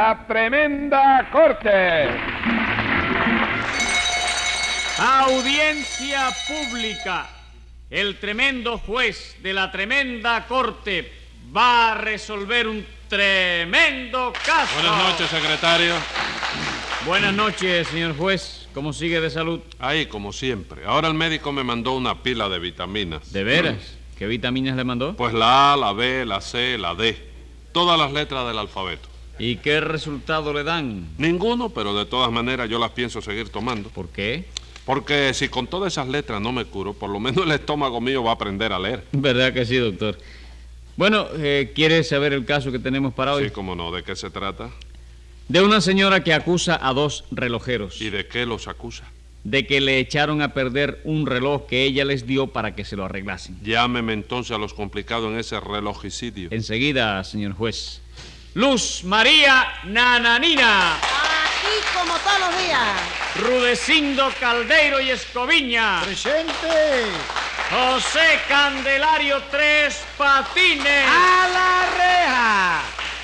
la tremenda corte. Audiencia pública. El tremendo juez de la tremenda corte va a resolver un tremendo caso. Buenas noches, secretario. Buenas noches, señor juez. ¿Cómo sigue de salud? Ahí, como siempre. Ahora el médico me mandó una pila de vitaminas. ¿De veras? ¿Qué vitaminas le mandó? Pues la A, la B, la C, la D. Todas las letras del alfabeto. ¿Y qué resultado le dan? Ninguno, pero de todas maneras yo las pienso seguir tomando. ¿Por qué? Porque si con todas esas letras no me curo, por lo menos el estómago mío va a aprender a leer. ¿Verdad que sí, doctor? Bueno, ¿quiere saber el caso que tenemos para hoy? Sí, cómo no. ¿De qué se trata? De una señora que acusa a dos relojeros. ¿Y de qué los acusa? De que le echaron a perder un reloj que ella les dio para que se lo arreglasen. Llámeme entonces a los complicados en ese relojicidio. Enseguida, señor juez. Luz María Nananina. Aquí como todos los días. Rudecindo Caldeiro y Escoviña. ¡Presente! José Candelario Tres Patines. ¡A la reja!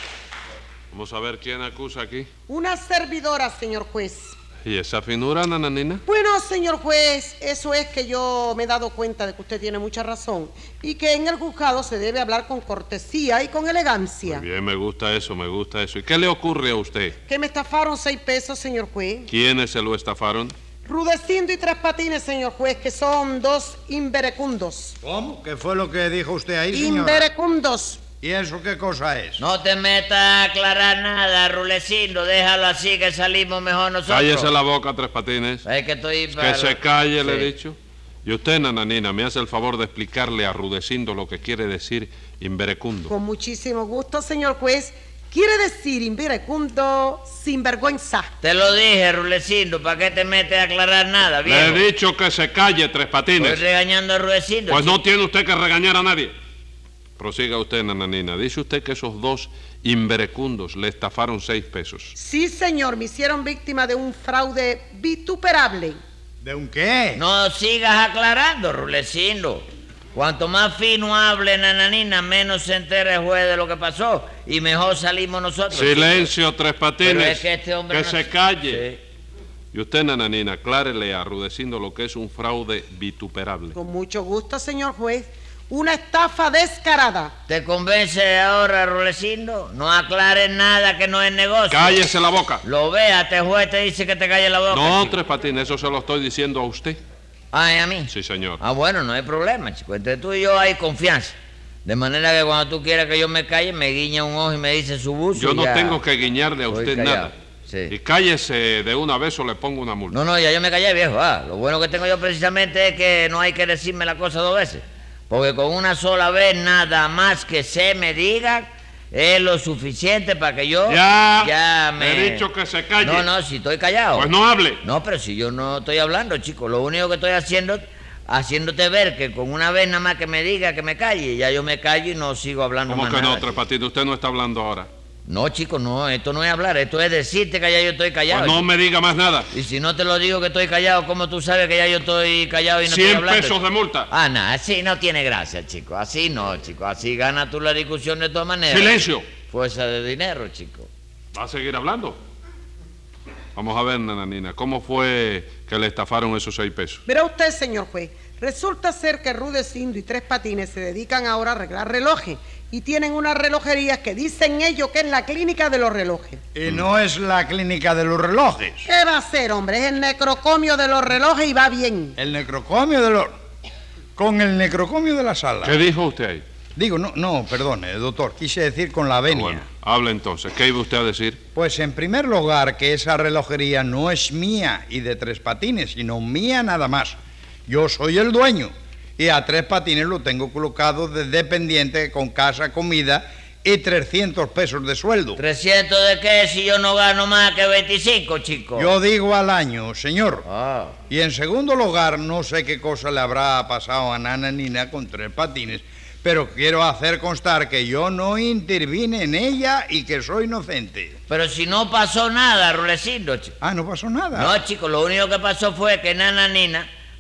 Vamos a ver quién acusa aquí. Una servidora, señor juez. ¿Y esa finura, nananina? Bueno, señor juez, eso es que yo me he dado cuenta de que usted tiene mucha razón y que en el juzgado se debe hablar con cortesía y con elegancia. Muy bien, me gusta eso, me gusta eso. ¿Y qué le ocurre a usted? Que me estafaron 6 pesos, señor juez. ¿Quiénes se lo estafaron? Rudecindo y Tres Patines, señor juez, que son 2 inverecundos. ¿Cómo? ¿Qué fue lo que dijo usted ahí, señora? Inverecundos. ¿Y eso qué cosa es? No te metas a aclarar nada, Rulecindo. Déjalo así que salimos mejor nosotros. Cállese la boca, Tres Patines. Es que estoy Que se calle, Sí. le he dicho. Y usted, nananina, me hace el favor de explicarle a Rudecindo lo que quiere decir inverecundo. Con muchísimo gusto, señor juez. Quiere decir inverecundo, sinvergüenza. Te lo dije, Rulecindo. ¿Para qué te metes a aclarar nada, viejo? Le he dicho que se calle, Tres Patines. Estoy regañando a Rulecindo. Pues no chico. tiene usted que regañar a nadie. Prosiga usted, nananina. Dice usted que esos 2 inverecundos le estafaron 6 pesos. Sí, señor, me hicieron víctima de un fraude vituperable. ¿De un qué? No sigas aclarando, Rulecindo. Cuanto más fino hable Nananina, menos se entera el juez de lo que pasó y mejor salimos nosotros. Silencio, Tres Patines. Pero es que este hombre Que no- se calle. Sí. Y usted, nananina, aclárele a Rudecindo lo que es un fraude vituperable. Con mucho gusto, señor juez. Una estafa descarada. ¿Te convence ahora, Rulecindo? No aclares nada que no es negocio. Cállese la boca. Lo vea, este juez te dice que te calle la boca. No, chico. Tres Patines, eso se lo estoy diciendo a usted. Ay, ¿a mí? Sí, señor. Ah, bueno, no hay problema, chico. Entre tú y yo hay confianza. De manera que cuando tú quieras que yo me calle, me guiña un ojo y me dice su buzo. Yo y no ya. tengo que guiñarle a Estoy usted callado. nada. Sí. Y cállese de una vez o le pongo una multa. No, ya yo me callé, viejo. Lo bueno que tengo yo precisamente es que no hay que decirme la cosa 2 veces. Porque con una sola vez nada más que se me diga es lo suficiente para que yo Ya me... he dicho que se calle. No, si estoy callado. Pues no hable. No, pero si yo no estoy hablando, chico. Lo único que estoy haciéndote ver que con una vez nada más que me diga que me calle, ya yo me callo y no sigo hablando ¿Cómo más que nada, no, Tres chico. Patines? Usted no está hablando ahora. No, chico, no, esto no es hablar, esto es decirte que ya yo estoy callado. Pues no chico. me diga más nada. Y si no te lo digo que estoy callado, ¿cómo tú sabes que ya yo estoy callado y no estoy 100 hablando? pesos de multa. Ah, no, así no tiene gracia, chico. Así no, chico. Así ganas tú la discusión de todas maneras. Silencio. Fuerza de dinero, chico. ¿Va a seguir hablando? Vamos a ver, nananina, ¿cómo fue que le estafaron esos 6 pesos? Verá usted, señor juez, resulta ser que Rudecindo y Tres Patines se dedican ahora a arreglar relojes y tienen una relojería que dicen ellos que es la clínica de los relojes. Y no es la clínica de los relojes. ¿Qué va a ser, hombre? Es el necrocomio de los relojes y va bien. El necrocomio de los... Con el necrocomio de la sala. ¿Qué dijo usted ahí? Digo, no, perdone, doctor. Quise decir con la venia. Bueno, hable entonces. ¿Qué iba usted a decir? Pues en primer lugar que esa relojería no es mía y de Tres Patines, sino mía nada más. Yo soy el dueño y a Tres Patines lo tengo colocado de dependiente con casa, comida y 300 pesos de sueldo. ¿300 de qué si yo no gano más que 25, chico? Yo digo al año, señor. Ah. Y en segundo lugar, no sé qué cosa le habrá pasado a Nananina con Tres Patines, pero quiero hacer constar que yo no intervine en ella y que soy inocente. Pero si no pasó nada, Rulecindo, chico. Ah, no pasó nada. No, chico, lo único que pasó fue que Nananina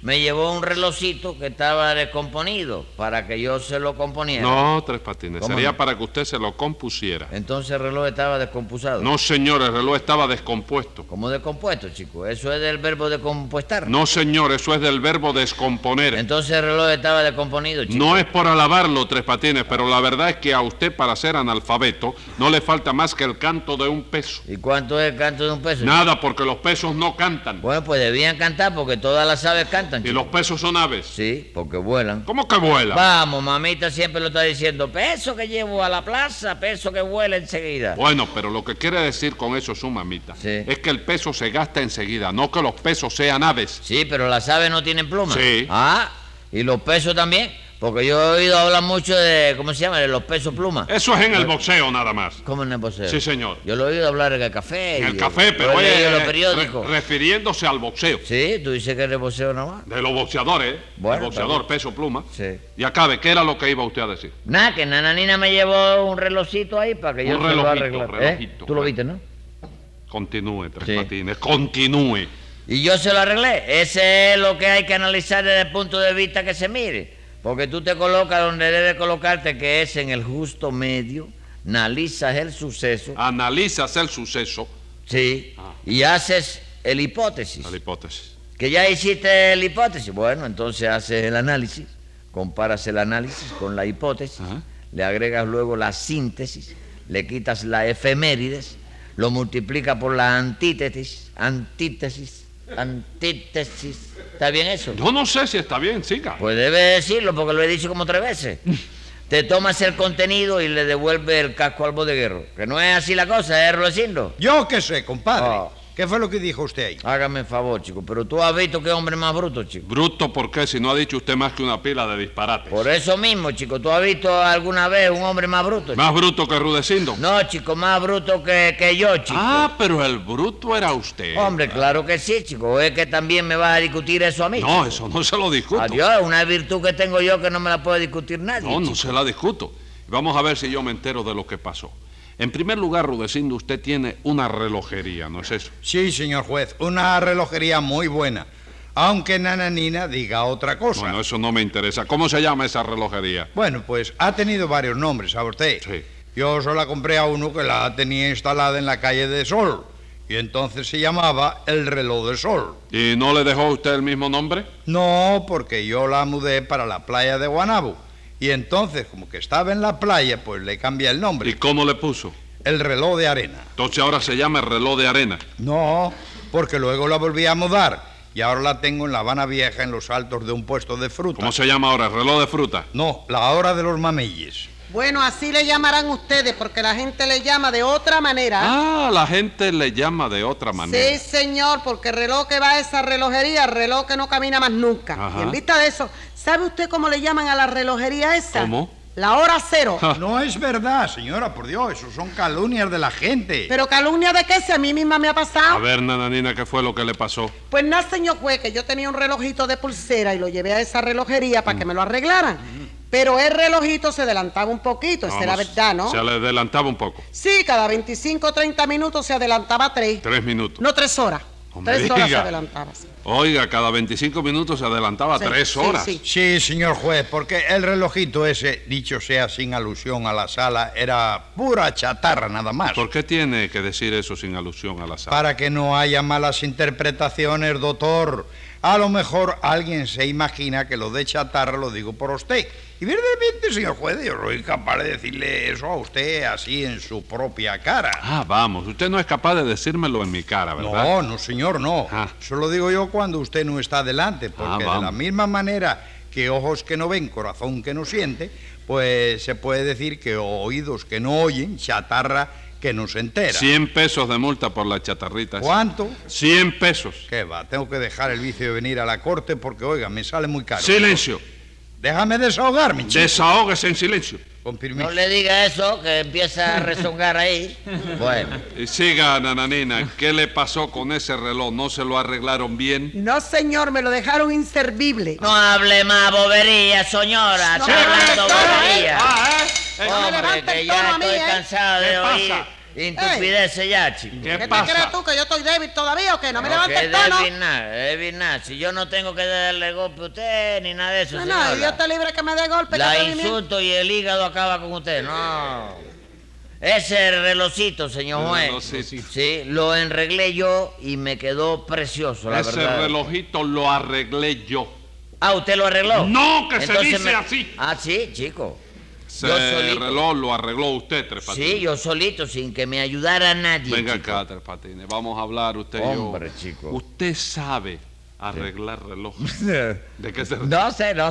me llevó un relojito que estaba descomponido para que yo se lo componiera. No, Tres Patines, ¿Cómo sería no? para que usted se lo compusiera. Entonces el reloj estaba descompusado. No, señor, el reloj estaba descompuesto. ¿Cómo descompuesto, chico? Eso es del verbo descompuestar. No, señor, eso es del verbo descomponer. Entonces el reloj estaba descomponido, chico. No es por alabarlo, Tres Patines, pero la verdad es que a usted, para ser analfabeto, no le falta más que el canto de un peso. ¿Y cuánto es el canto de un peso? Nada, porque los pesos no cantan. Bueno, pues debían cantar porque todas las aves cantan, Y chico. los pesos son aves. Sí, porque vuelan. ¿Cómo que vuelan? Vamos, mamita siempre lo está diciendo. Peso que llevo a la plaza, peso que vuela enseguida. Bueno, pero lo que quiere decir con eso su mamita Sí. es que el peso se gasta enseguida, no que los pesos sean aves. Sí, pero las aves no tienen plumas. Sí. Ah, y los pesos también. Porque yo he oído hablar mucho de, ¿cómo se llama? De los pesos plumas. Eso es en el boxeo nada más. ¿Cómo en el boxeo? Sí, señor. Yo lo he oído hablar en el café. En el y café, pero lo he leído en los oye, periódicos. refiriéndose al boxeo. Sí, tú dices que es el boxeo nada más. De los boxeadores, Bueno, el boxeador, está peso pluma. Sí. Y acabe, ¿qué era lo que iba usted a decir? Nada, que Nananina me llevó un relojito ahí para que yo Un se lo relojito, arreglara. relojito, Tú lo bueno. viste, ¿no? Continúe, Tres Sí. Patines, continúe. Y yo se lo arreglé. Ese es lo que hay que analizar desde el punto de vista que se mire. Porque tú te colocas donde debes colocarte, que es en el justo medio, analizas el suceso, Analizas el suceso, sí, Ah. y haces el hipótesis. la hipótesis. Que ya hiciste el hipótesis, bueno, entonces haces el análisis, comparas el análisis con la hipótesis, Ajá. le agregas luego la síntesis, le quitas la efemérides, lo multiplicas por la antítesis. ¿Está bien eso? Yo no sé si está bien, siga. Pues debe decirlo porque lo he dicho como 3 veces. Te tomas el contenido y le devuelve el casco al bodeguero. Que no es así la cosa, ¿eh, Rudecindo? Yo qué sé, compadre. Ah. ¿Qué fue lo que dijo usted ahí? Hágame el favor, chico. Pero tú has visto qué hombre más bruto, chico. Bruto, ¿por qué? Si no ha dicho usted más que una pila de disparates. Por eso mismo, chico. ¿Tú has visto alguna vez un hombre más bruto, chico? ¿Más bruto que Rudecindo? No, chico, más bruto que yo, chico. Ah, pero el bruto era usted. Hombre, claro que sí, chico. ¿Es que también me vas a discutir eso a mí? No, chico? eso no se lo discuto. Adiós, una virtud que tengo yo que no me la puede discutir nadie. No, no chico. se la discuto. Vamos a ver si yo me entero de lo que pasó. En primer lugar, Rudecindo, usted tiene una relojería, ¿no es eso? Sí, señor juez, una relojería muy buena. Aunque Nananina diga otra cosa. Bueno, eso no me interesa. ¿Cómo se llama esa relojería? Bueno, pues ha tenido varios nombres, ¿sabe usted? Sí. Yo solo la compré a uno que la tenía instalada en la calle de Sol. Y entonces se llamaba El Reloj de Sol. ¿Y no le dejó usted el mismo nombre? No, porque yo la mudé para la playa de Guanabo. Y entonces, como que estaba en la playa, pues le cambié el ¿Y nombre. cómo le puso? El Reloj de Arena. Entonces ahora se llama el reloj de arena. No, porque luego la volví a mudar. Y ahora la tengo en La Habana Vieja, en los altos de un puesto de fruta. ¿Cómo se llama ahora? ¿El reloj de fruta? No, la hora de los mameyes. Bueno, así le llamarán ustedes, porque la gente le llama de otra manera. Ah, la gente le llama de otra manera. Sí, señor, porque el reloj que va a esa relojería, el reloj que no camina más nunca. Ajá. Y en vista de eso, ¿sabe usted cómo le llaman a la relojería esa? ¿Cómo? La hora cero. Ja. No es verdad, señora, por Dios, eso son calumnias de la gente. Pero calumnia de qué, si a mí misma me ha pasado. A ver, nananina, ¿qué fue lo que le pasó? Pues nada, señor juez, que yo tenía un relojito de pulsera y lo llevé a esa relojería para que me lo arreglaran. Pero el relojito se adelantaba un poquito, esa era Vamos, verdad, ¿no? Se le adelantaba un poco. Sí, cada 25 o 30 minutos se adelantaba 3. 3 minutos. No, 3 horas. No me 3 horas se diga. adelantaba, sí. Oiga, cada 25 minutos se adelantaba Sí, 3 sí, horas. sí. Sí, señor juez, porque el relojito ese, dicho sea sin alusión a la sala, era pura chatarra nada más. ¿Por qué tiene que decir eso sin alusión a la sala? Para que no haya malas interpretaciones, doctor. A lo mejor alguien se imagina que lo de chatarra lo digo por usted. Y verdaderamente, señor juez, yo soy capaz de decirle eso a usted así en su propia cara. Ah, vamos, usted no es capaz de decírmelo en mi cara, ¿verdad? No, no, señor, no. Ah. Eso lo digo yo cuando usted no está delante, porque de vamos. la misma manera que ojos que no ven, corazón que no siente, pues se puede decir que oídos que no oyen, chatarra que no se entera. 100 pesos de multa por la chatarrita. esa. ¿Cuánto? 100 pesos. ¿Qué va? Tengo que dejar el vicio de venir a la corte porque, oiga, me sale muy caro. Silencio. Déjame desahogarme, chico. Desahógese en silencio. Con permiso. No le diga eso, que empieza a rezongar ahí. Bueno, Y siga, nananina, ¿qué le pasó con ese reloj? ¿No se lo arreglaron bien? No, señor, me lo dejaron inservible. no hable más bobería, señora. No Está me hablando moleste, bobería. Ah, No me Hombre, levante que el ya tono a mí, estoy ¿eh? cansado de ¿Qué oír pasa? Intupideces ya, chico. ¿Qué ¿Qué pasa? te crees tú, que yo estoy débil todavía o qué? ¿No me No, levantes que el tono? débil nada. Si yo no tengo que darle golpe a usted ni nada de eso, No, no, señora. y Dios te libre que me dé golpe. La que estoy bien. insulto y el hígado acaba con usted. No. Ese relojito, señor El juez. relojito. Sí, lo enreglé yo y me quedó precioso, la Ese verdad. relojito lo arreglé yo. Ah, ¿usted lo arregló? No, que se Entonces dice así. Ah, sí, chico. Ese Yo solito. reloj lo arregló usted, Tres Patines. Sí, yo solito, sin que me ayudara nadie. Venga chico. acá, Tres Patines. Vamos a hablar usted y yo. Hombre, chico. Usted sabe arreglar relojes. ¿De qué se No sé, no,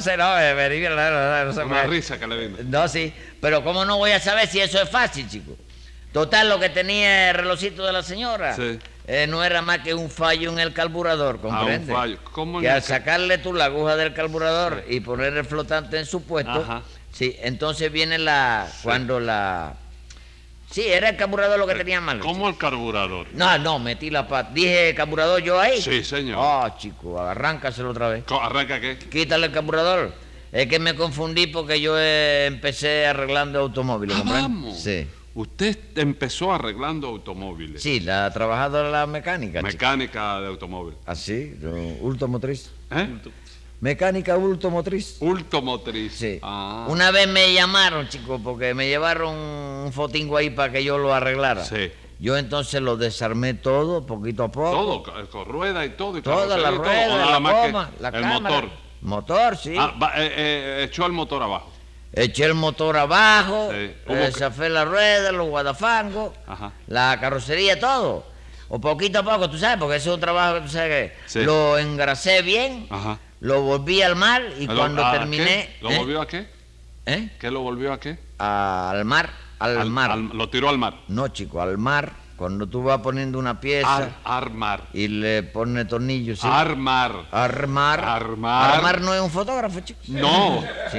no sé. Una risa que le vino. No, sí, pero ¿cómo no voy a saber si eso es fácil, chico? Total, lo que tenía el relojito de la señora Sí. no era más que un fallo en el carburador, ¿comprende? un fallo. ¿Cómo en que el al sacarle tú la aguja del carburador y poner el flotante en su puesto, Ajá. sí, entonces viene cuando la... Sí, era el carburador lo que tenía mal. ¿Cómo el carburador? No, metí la pata. Dije carburador yo ahí. Sí, señor. Ah, chico, arráncaselo otra vez. ¿Arranca qué? Quítale el carburador. Es que me confundí porque yo empecé arreglando automóviles, ¿comprende? Vamos. Sí. Usted empezó arreglando automóviles. Sí, la ha trabajado en la mecánica, chico. Mecánica de automóvil. Así, ultomotriz. ¿Eh? Mecánica ultomotriz. Ultomotriz. Sí. Ah. Una vez me llamaron, chico, porque me llevaron un fotingo ahí para que yo lo arreglara. Sí. Yo entonces lo desarmé todo, poquito a poco. Todo, con rueda y todo. Y Toda la carrocería y todo, o rueda, nada la más que goma, la el cámara. motor. Motor, sí. Echó el motor abajo. Eché el motor abajo, Sí. ¿Cómo que? zafé la rueda, los guardafangos, Ajá. la carrocería, todo. O poquito a poco, tú sabes, porque ese es un trabajo que tú sabes que Sí. lo engrasé bien, Ajá. lo volví al mar y cuando ¿A terminé... qué? ¿Lo volvió a qué? ¿Eh? ¿Qué lo volvió a qué? Al mar, al mar. Lo tiró al mar. No, chico, al mar, cuando tú vas poniendo una pieza Armar. y le pones tornillos, ¿sí? Armar. Armar. Armar. Armar no es un fotógrafo, chico. No. Sí.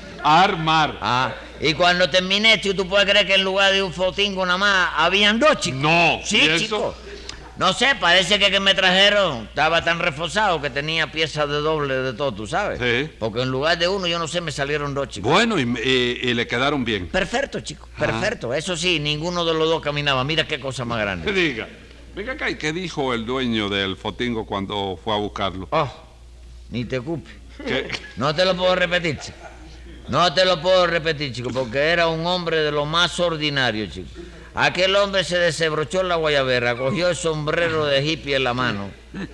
Armar. Ah, y cuando terminé, chico, tú puedes creer que en lugar de un fotingo nada más, habían dos, chicos. No. Sí, ¿Y eso? chico. No sé, parece que me trajeron, estaba tan reforzado que tenía piezas de doble de todo, ¿tú sabes? Sí. Porque en lugar de uno, yo no sé, me salieron dos, chicos. Bueno, y le quedaron bien. Perfecto, chico, perfecto. Eso sí, ninguno de los dos caminaba. Mira qué cosa más grande. Diga. Venga acá, ¿y qué dijo el dueño del fotingo cuando fue a buscarlo? Oh, ni te ocupes. ¿Qué? No te lo puedo repetir, chico. No te lo puedo repetir, chico, porque era un hombre de lo más ordinario, chico. Aquel hombre se desabrochó la guayabera, cogió el sombrero de hippie en la mano.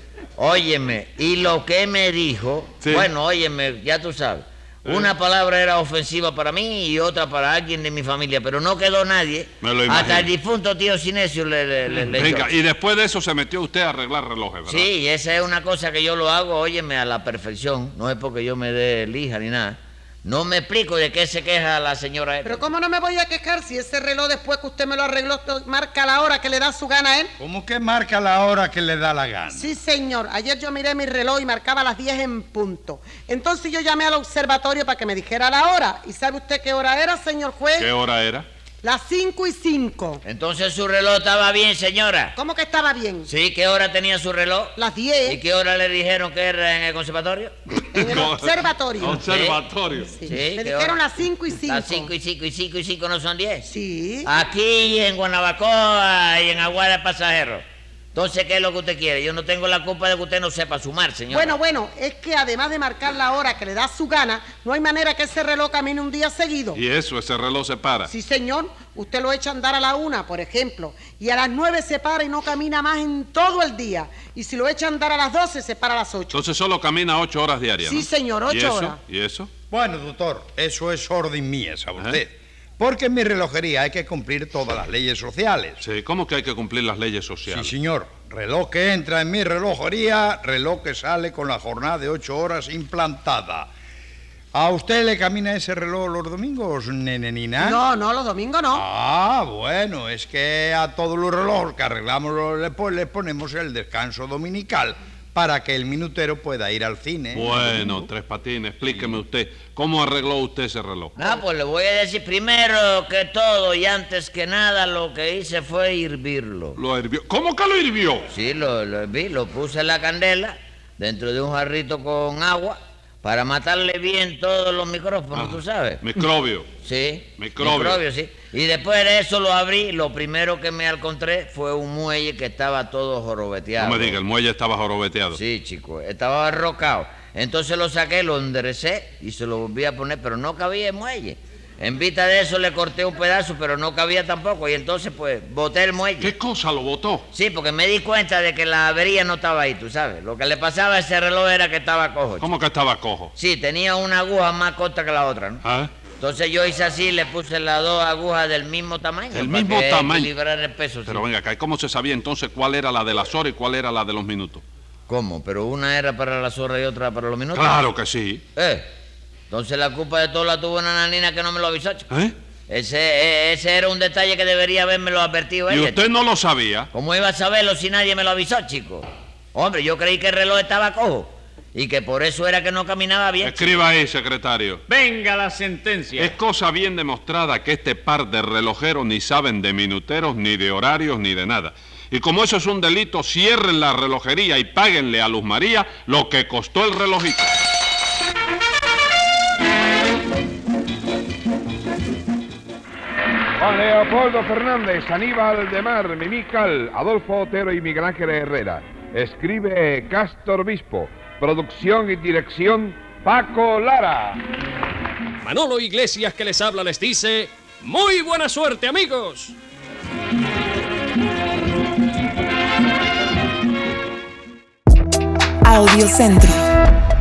Óyeme, y lo que me dijo, Sí. bueno, óyeme, ya tú sabes. Una palabra era ofensiva para mí y otra para alguien de mi familia, pero no quedó nadie. Me lo imagino. Hasta el difunto tío Sinesio le Venga, echó. y después de eso se metió usted a arreglar relojes, ¿verdad? Sí, esa es una cosa que yo lo hago, óyeme, a la perfección. No es porque yo me dé lija ni nada. No me explico de qué se queja la señora esta. Pero ¿cómo no me voy a quejar si ese reloj después que usted me lo arregló marca la hora que le da su gana a él? ¿Cómo que marca la hora que le da la gana? Sí, señor. Ayer yo miré mi reloj y marcaba las 10 en punto. Entonces yo llamé al observatorio para que me dijera la hora. ¿Y sabe usted qué hora era, señor juez? ¿Qué hora era? Las 5:05. Entonces su reloj estaba bien, señora. ¿Cómo que estaba bien? Sí, ¿qué hora tenía su reloj? Las ¿Y 10 qué hora le dijeron que era en el conservatorio? en el No. observatorio. Observatorio. Sí. Sí, Me ¿qué dijeron hora? las 5:05. Las 5 y 5 y 5 y 5 no son 10. Sí. Aquí en Guanabacoa y en Aguada Pasajeros. Entonces, ¿qué es lo que usted quiere? Yo no tengo la culpa de que usted no sepa sumar, señora. Bueno, es que además de marcar la hora que le da su gana, no hay manera que ese reloj camine un día seguido. Y eso, ese reloj se para. Sí, señor. Usted lo echa a andar a la 1, por ejemplo, y a las 9 se para y no camina más en todo el día. Y si lo echa a andar a las 12, se para a las 8. Entonces solo camina 8 horas diarias, Sí, ¿no? señor, 8 ¿Y eso? horas. ¿Y eso? Bueno, doctor, eso es orden mía, ¿sabe Ajá. usted? Porque en mi relojería hay que cumplir todas las leyes sociales. Sí, ¿cómo que hay que cumplir las leyes Sí, sociales? señor. Reloj que entra en mi relojería, reloj que sale con la jornada de 8 horas implantada. ¿A usted le camina ese reloj los domingos, nenenina? No, los domingos no. Ah, bueno, es que a todos los relojes que arreglamos le ponemos el descanso dominical para que el minutero pueda ir al cine. Bueno, Tres Patines, explíqueme usted, ¿cómo arregló usted ese reloj? Ah, pues le voy a decir primero que todo y antes que nada lo que hice fue hervirlo. Lo hirvió. ¿Cómo que lo hirvió? Sí, lo herví, lo puse en la candela dentro de un jarrito con agua para matarle bien todos los micrófonos, tú sabes. Microbio. Sí. Microbio. Sí. Y después de eso lo abrí, lo primero que me encontré fue un muelle que estaba todo jorobeteado. No me diga, el muelle estaba jorobeteado. Sí, chico, estaba arrocado. Entonces lo saqué, lo enderecé y se lo volví a poner, pero no cabía el muelle. En vista de eso le corté un pedazo, pero no cabía tampoco. Y entonces, pues, boté el muelle. ¿Qué cosa lo botó? Sí, porque me di cuenta de que la avería no estaba ahí, tú sabes. Lo que le pasaba a ese reloj era que estaba cojo. ¿Cómo que estaba cojo? Sí, tenía una aguja más corta que la otra, ¿no? ¿Ah? Entonces yo hice así, le puse las dos agujas del mismo tamaño. ¿Del para mismo que tamaño? equilibrar el peso. Pero sí. venga acá, ¿y cómo se sabía entonces cuál era la de las horas y cuál era la de los minutos? ¿Cómo? ¿Pero una era para las horas y otra para los minutos? Claro que sí. Entonces la culpa de todo la tuvo una nanina que no me lo avisó, chico. ¿Eh? Ese era un detalle que debería habérmelo advertido ¿Y ella. usted no lo sabía? ¿Cómo iba a saberlo si nadie me lo avisó, chico? Hombre, yo creí que el reloj estaba cojo y que por eso era que no caminaba bien. Escriba ahí, secretario. Venga la sentencia. Es cosa bien demostrada que este par de relojeros ni saben de minuteros, ni de horarios, ni de nada. Y como eso es un delito, cierren la relojería y páguenle a Luz María lo que costó el relojito. Juan Leopoldo Fernández, Aníbal de Mar, Mimical, Adolfo Otero y Miguel Ángel Herrera. Escribe Castor Bispo. Producción y dirección Paco Lara. Manolo Iglesias, que les habla, les dice: ¡muy buena suerte, amigos! Audiocentro.